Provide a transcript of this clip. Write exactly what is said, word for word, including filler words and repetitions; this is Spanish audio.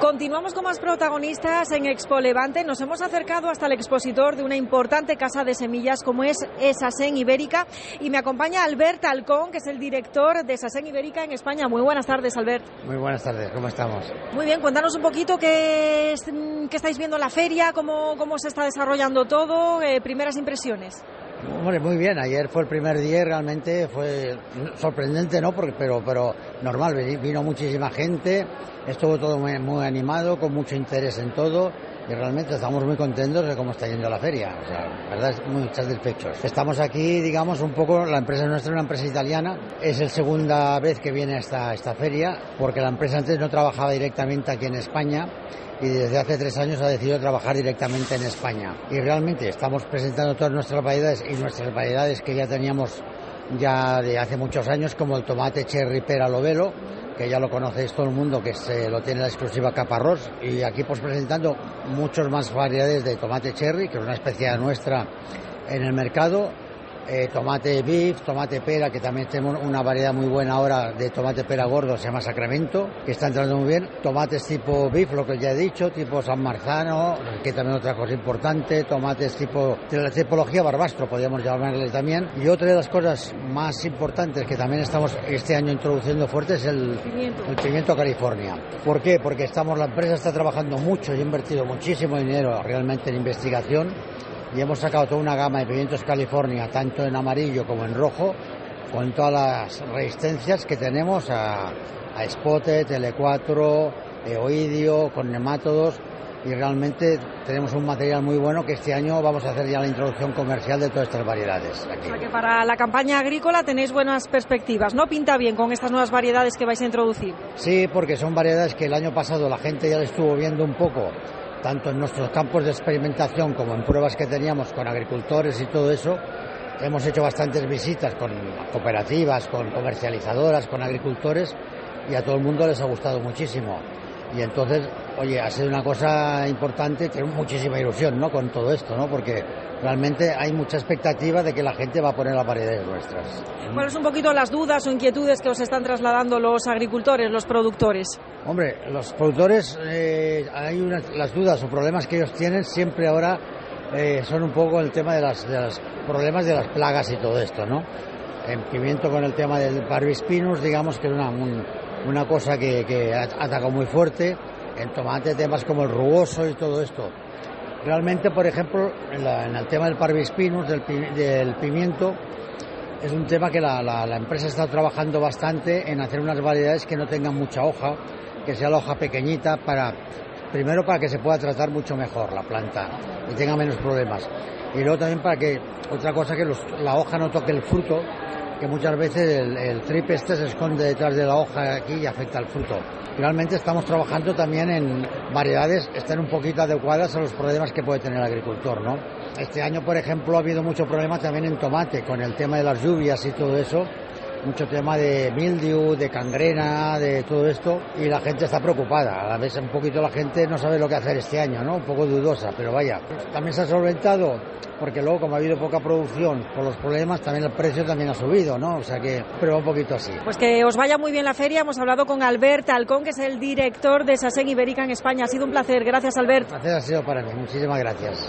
Continuamos con más protagonistas en Expo Levante. Nos hemos acercado hasta el expositor de una importante casa de semillas como es Esasen Ibérica y me acompaña Albert Alcón, que es el director de Esasen Ibérica en España. Muy buenas tardes, Albert. Muy buenas tardes, ¿cómo estamos? Muy bien, cuéntanos un poquito qué, es, qué estáis viendo en la feria, cómo, cómo se está desarrollando todo, eh, primeras impresiones. Hombre, muy bien, ayer fue el primer día y realmente fue sorprendente, ¿no? Porque, pero, pero normal, vino muchísima gente, estuvo todo muy, muy animado, con mucho interés en todo y realmente estamos muy contentos de cómo está yendo la feria, o sea, la verdad es muy satisfechos. Estamos aquí, digamos, un poco, la empresa nuestra es una empresa italiana, es la segunda vez que viene a esta, esta feria, porque la empresa antes no trabajaba directamente aquí en España, y desde hace tres años ha decidido trabajar directamente en España. Y realmente estamos presentando todas nuestras variedades y nuestras variedades que ya teníamos ya de hace muchos años, como el tomate cherry pera lovelo, que ya lo conocéis todo el mundo, que se lo tiene la exclusiva Caparrós. Y aquí pues presentando muchas más variedades de tomate cherry, que es una especialidad nuestra en el mercado. Eh, tomate beef, tomate pera, que también tenemos una variedad muy buena ahora de tomate pera gordo, se llama Sacramento, que está entrando muy bien. Tomates tipo beef, lo que ya he dicho, tipo San Marzano, que también otra cosa importante. Tomates tipo, de la tipología barbastro, podríamos llamarle también. Y otra de las cosas más importantes que también estamos este año introduciendo fuerte es el pimiento, el pimiento California. ¿Por qué? Porque estamos, la empresa está trabajando mucho y ha invertido muchísimo dinero realmente en investigación. Y hemos sacado toda una gama de pimientos California, tanto en amarillo como en rojo, con todas las resistencias que tenemos a, a Spotted, L cuatro, Eoidio, con nemátodos, y realmente tenemos un material muy bueno que este año vamos a hacer ya la introducción comercial de todas estas variedades. Aquí. O sea que para la campaña agrícola tenéis buenas perspectivas, ¿no? Pinta bien con estas nuevas variedades que vais a introducir. Sí, porque son variedades que el año pasado la gente ya le estuvo viendo un poco, tanto en nuestros campos de experimentación como en pruebas que teníamos con agricultores y todo eso. Hemos hecho bastantes visitas con cooperativas, con comercializadoras, con agricultores, y a todo el mundo les ha gustado muchísimo. Y entonces, oye, ha sido una cosa importante, tenemos muchísima ilusión, ¿no?, con todo esto, ¿no?, porque realmente hay mucha expectativa de que la gente va a poner las variedades nuestras. ¿Cuáles son un poquito las dudas o inquietudes que os están trasladando los agricultores, los productores? Hombre, los productores, eh, hay unas, las dudas o problemas que ellos tienen siempre ahora eh, son un poco el tema de, las, de los problemas de las plagas y todo esto, ¿no? En pimiento con el tema del Parvispinus, digamos que es una, un, una cosa que, que ataca muy fuerte. En tomate temas como el rugoso y todo esto. Realmente, por ejemplo, en, la, en el tema del Parvispinus, del, del pimiento, es un tema que la, la, la empresa está trabajando bastante en hacer unas variedades que no tengan mucha hoja, que sea la hoja pequeñita, para primero para que se pueda tratar mucho mejor la planta y tenga menos problemas. Y luego también para que, otra cosa, que los, la hoja no toque el fruto, que muchas veces el, el trip este se esconde detrás de la hoja aquí y afecta al fruto. Realmente estamos trabajando también en variedades que estén un poquito adecuadas a los problemas que puede tener el agricultor, ¿no? Este año, por ejemplo, ha habido mucho problema también en tomate, con el tema de las lluvias y todo eso, mucho tema de mildew, de cangrena, de todo esto, y la gente está preocupada. A la vez un poquito la gente no sabe lo que hacer este año, ¿no? Un poco dudosa, pero vaya. También se ha solventado, porque luego, como ha habido poca producción por los problemas, también el precio también ha subido, ¿no? O sea que, pero un poquito así. Pues que os vaya muy bien la feria. Hemos hablado con Albert Alcón, que es el director de Esasen Ibérica en España. Ha sido un placer. Gracias, Albert. El placer ha sido para mí. Muchísimas gracias.